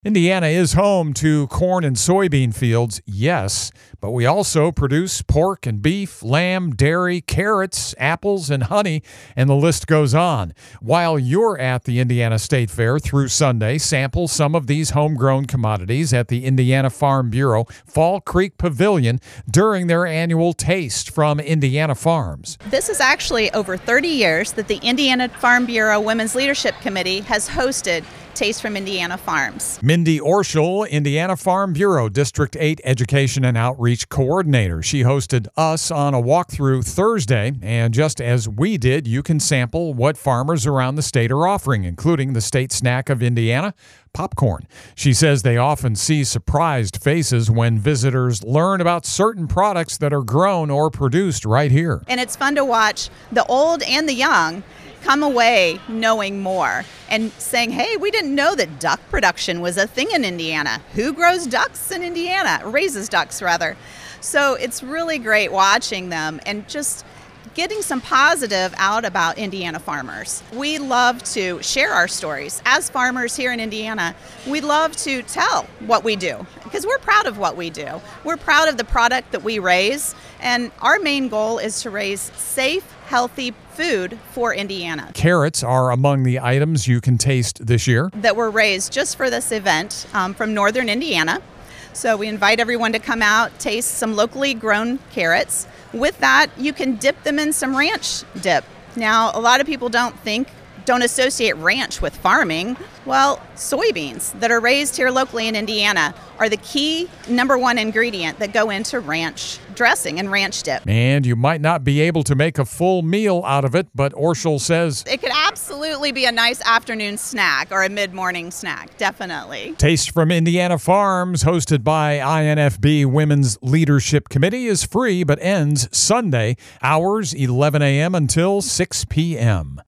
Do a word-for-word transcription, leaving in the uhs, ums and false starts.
Indiana is home to corn and soybean fields, yes, but we also produce pork and beef, lamb, dairy, carrots, apples, and honey, and the list goes on. While you're at the Indiana State Fair through Sunday, sample some of these homegrown commodities at the Indiana Farm Bureau Fall Creek Pavilion during their annual Taste from Indiana Farms. This is actually over thirty years that the Indiana Farm Bureau Women's Leadership Committee has hosted Taste from Indiana Farms. Mindy Orschel, Indiana Farm Bureau District eight Education and Outreach Coordinator. She hosted us on a walkthrough Thursday, and just as we did, you can sample what farmers around the state are offering, including the state snack of Indiana, popcorn. She says they often see surprised faces when visitors learn about certain products that are grown or produced right here. And it's fun to watch the old and the young come away knowing more and saying, hey, we didn't know that duck production was a thing in Indiana. Who grows ducks in Indiana? Raises ducks, rather. So it's really great watching them and just getting some positive out about Indiana farmers. We love to share our stories. As farmers here in Indiana, we love to tell what we do because we're proud of what we do. We're proud of the product that we raise, and our main goal is to raise safe, healthy food for Indiana. Carrots are among the items you can taste this year. That were raised just for this event um, from northern Indiana. So we invite everyone to come out, taste some locally grown carrots. With that, you can dip them in some ranch dip. Now, a lot of people don't think, don't associate ranch with farming. Well, soybeans that are raised here locally in Indiana are the key number one ingredient that go into ranch dressing and ranch dip. And you might not be able to make a full meal out of it, but Orschel says it could absolutely be a nice afternoon snack or a mid-morning snack, definitely. Taste from Indiana Farms, hosted by I N F B Women's Leadership Committee, is free but ends Sunday, hours eleven a.m. until six p.m.